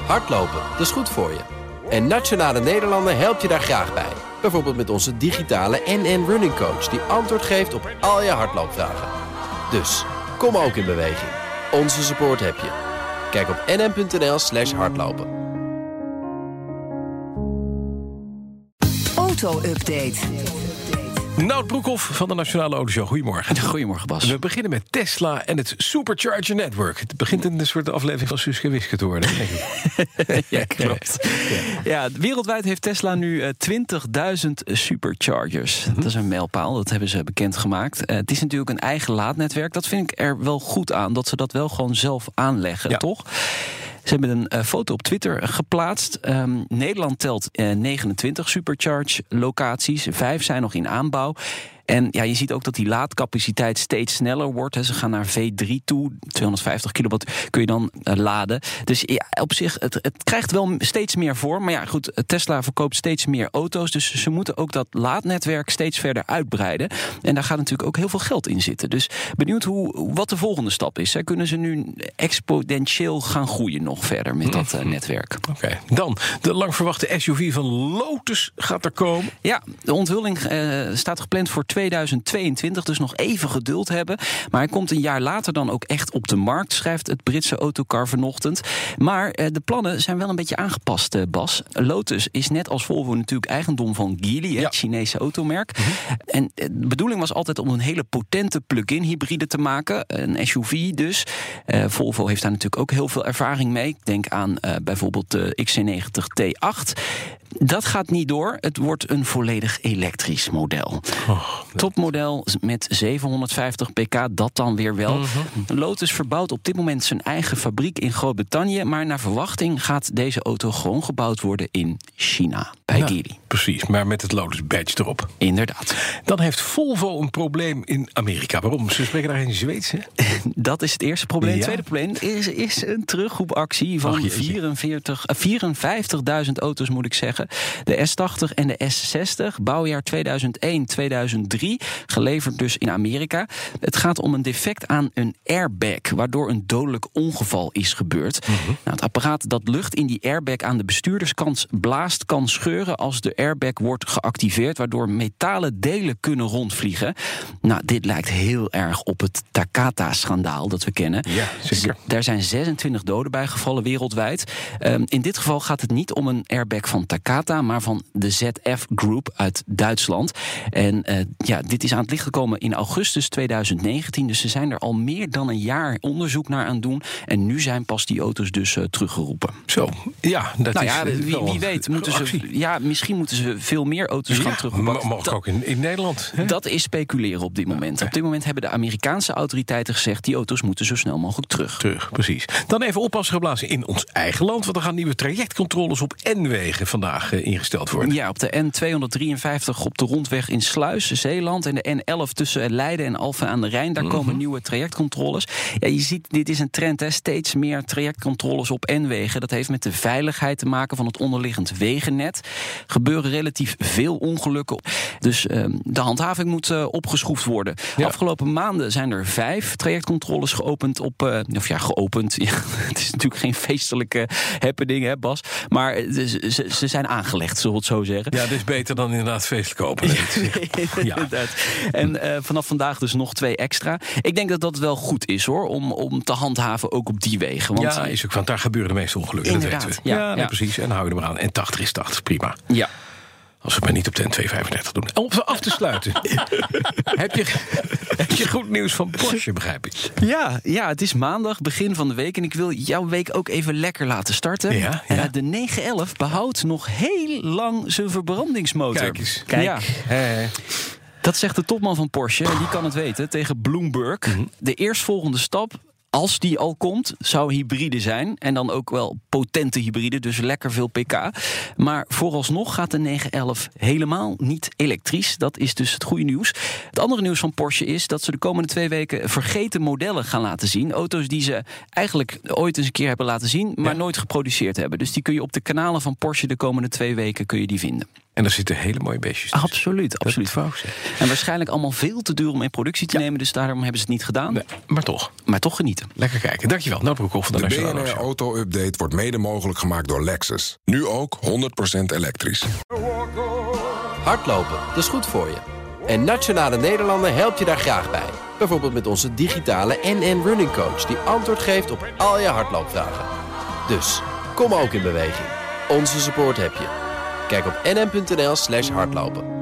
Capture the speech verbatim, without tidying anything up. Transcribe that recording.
Hardlopen, dat is goed voor je. En Nationale Nederlanden helpt je daar graag bij. Bijvoorbeeld met onze digitale N N Running Coach... die antwoord geeft op al je hardloopvragen. Dus, kom ook in beweging. Onze support heb je. Kijk op nn.nl slash hardlopen. Auto-update. Nout Broekhoff van de Nationale Autoshow. Goedemorgen. Goedemorgen, Bas. We beginnen met Tesla en het Supercharger Network. Het begint een soort aflevering van Suske Wiske te worden, denk ik. Ja, klopt. Ja, wereldwijd heeft Tesla nu uh, twintigduizend superchargers. Mm-hmm. Dat is een mijlpaal, dat hebben ze bekendgemaakt. Uh, het is natuurlijk een eigen laadnetwerk. Dat vind ik er wel goed aan, dat ze dat wel gewoon zelf aanleggen, ja. Toch? Ze hebben een uh, foto op Twitter geplaatst. Um, Nederland telt uh, negenentwintig supercharge locaties. Vijf zijn nog in aanbouw. En ja, je ziet ook dat die laadcapaciteit steeds sneller wordt. Hè. Ze gaan naar V drie toe. tweehonderdvijftig kilowatt kun je dan uh, laden. Dus ja, op zich, het, het krijgt wel steeds meer vorm. Maar ja, goed, Tesla verkoopt steeds meer auto's. Dus ze moeten ook dat laadnetwerk steeds verder uitbreiden. En daar gaat natuurlijk ook heel veel geld in zitten. Dus benieuwd hoe, wat de volgende stap is. Hè. Kunnen ze nu exponentieel gaan groeien nog verder met dat uh, netwerk? Oké, okay. Dan de lang verwachte S U V van Lotus gaat er komen. Ja, de onthulling uh, staat gepland voor tweeduizend tweeëntwintig, dus nog even geduld hebben. Maar hij komt een jaar later dan ook echt op de markt, schrijft het Britse Autocar vanochtend. Maar uh, de plannen zijn wel een beetje aangepast, uh, Bas. Lotus is net als Volvo natuurlijk eigendom van Geely, ja. Het Chinese automerk. Mm-hmm. En uh, de bedoeling was altijd om een hele potente plug-in hybride te maken. Een S U V dus. Uh, Volvo heeft daar natuurlijk ook heel veel ervaring mee. Ik denk aan uh, bijvoorbeeld de X C negentig T acht. Dat gaat niet door. Het wordt een volledig elektrisch model. Oh, Topmodel met zevenhonderdvijftig pk, dat dan weer wel. Mm-hmm. Lotus verbouwt op dit moment zijn eigen fabriek in Groot-Brittannië, maar naar verwachting gaat deze auto gewoon gebouwd worden in China, bij ja, Geely. Precies, maar met het Lotus badge erop. Inderdaad. Dan heeft Volvo een probleem in Amerika. Waarom? Ze spreken daar geen Zweeds, hè? Dat is het eerste probleem. Het ja. tweede probleem is, is een terugroepactie van vierenveertig, vierenvijftigduizend auto's, moet ik zeggen. De S tachtig en de S zestig, bouwjaar tweeduizend één tweeduizend drie, geleverd dus in Amerika. Het gaat om een defect aan een airbag, waardoor een dodelijk ongeval is gebeurd. Mm-hmm. Nou, het apparaat dat lucht in die airbag aan de bestuurderskant blaast, kan scheuren als de airbag wordt geactiveerd, waardoor metalen delen kunnen rondvliegen. Nou, dit lijkt heel erg op het Takata-schandaal dat we kennen. Ja, zeker. Daar zijn zesentwintig doden bij gevallen wereldwijd. Um, in dit geval gaat het niet om een airbag van Takata, maar van de Z F Group uit Duitsland. En uh, ja, dit is aan het licht gekomen in augustus tweeduizend negentien. Dus ze zijn er al meer dan een jaar onderzoek naar aan het doen. En nu zijn pas die auto's dus uh, teruggeroepen. Zo, ja, dat nou is ja, wie, wie weet, moeten ze, ja, misschien moeten ze veel meer auto's ja, gaan terugroepen. Maar mogelijk ook in, in Nederland. Hè? Dat is speculeren op dit moment. Okay. Op dit moment hebben de Amerikaanse autoriteiten gezegd, die auto's moeten zo snel mogelijk terug. Terug, precies. Dan even oppassen geblazen in ons eigen land, want er gaan nieuwe trajectcontroles op N-wegen vandaag uh, ingesteld worden. Ja, op de N tweehonderddrieënvijftig op de rondweg in Sluis, Zeeland, en de N elf tussen Leiden en Alphen aan de Rijn. Daar mm-hmm. komen nieuwe trajectcontroles. Ja, je ziet, dit is een trend, hè. Steeds meer trajectcontroles op N-wegen. Dat heeft met de veiligheid te maken van het onderliggend wegennet. Gebeuren relatief veel ongelukken. Dus uh, de handhaving moet uh, opgeschroefd worden. Ja. Afgelopen maanden zijn er vijf trajectcontroles geopend op... Uh, of ja, geopend. Ja, het is natuurlijk geen feestelijke happening, hè, Bas. Maar ze, ze, ze zijn aangelegd, zullen we het zo zeggen. Ja, dat is beter dan inderdaad feestelijk open. Ja. En uh, vanaf vandaag dus nog twee extra. Ik denk dat dat wel goed is, hoor, om, om te handhaven ook op die wegen. Want, ja, is ook, want daar gebeuren de meeste ongelukken. Inderdaad, dat weten we. Ja, ja, nee, ja, precies. En dan hou je er maar aan. En tachtig is tachtig, prima. Ja. Als we het maar niet op de N tweehonderdvijfendertig doen. Om ze af te sluiten. heb, je, heb je goed nieuws van Porsche, begrijp ik? Ja, ja, het is maandag, begin van de week. En ik wil jouw week ook even lekker laten starten. Ja, ja. Uh, de negen elf behoudt nog heel lang zijn verbrandingsmotor. Kijk eens. Kijk. Ja. Hey. Dat zegt de topman van Porsche, die kan het weten, tegen Bloomberg. Mm-hmm. De eerstvolgende stap, als die al komt, zou hybride zijn. En dan ook wel potente hybride, dus lekker veel pk. Maar vooralsnog gaat de negen elf helemaal niet elektrisch. Dat is dus het goede nieuws. Het andere nieuws van Porsche is dat ze de komende twee weken vergeten modellen gaan laten zien. Auto's die ze eigenlijk ooit eens een keer hebben laten zien, maar ja. nooit geproduceerd hebben. Dus die kun je op de kanalen van Porsche de komende twee weken kun je die vinden. En er zitten hele mooie beestjes tussen. Absoluut, absoluut. En waarschijnlijk allemaal veel te duur om in productie te ja. nemen. Dus daarom hebben ze het niet gedaan. Nee, maar toch. Maar toch genieten. Lekker kijken. Dankjewel. Nou, Broekhoff van de, de B N R Auto Update wordt mede mogelijk gemaakt door Lexus. Nu ook honderd procent elektrisch. Hardlopen, dat is goed voor je. En Nationale Nederlanden helpt je daar graag bij. Bijvoorbeeld met onze digitale N N Running Coach... die antwoord geeft op al je hardloopvragen. Dus, kom ook in beweging. Onze support heb je. Kijk op nn punt n l slash hardlopen.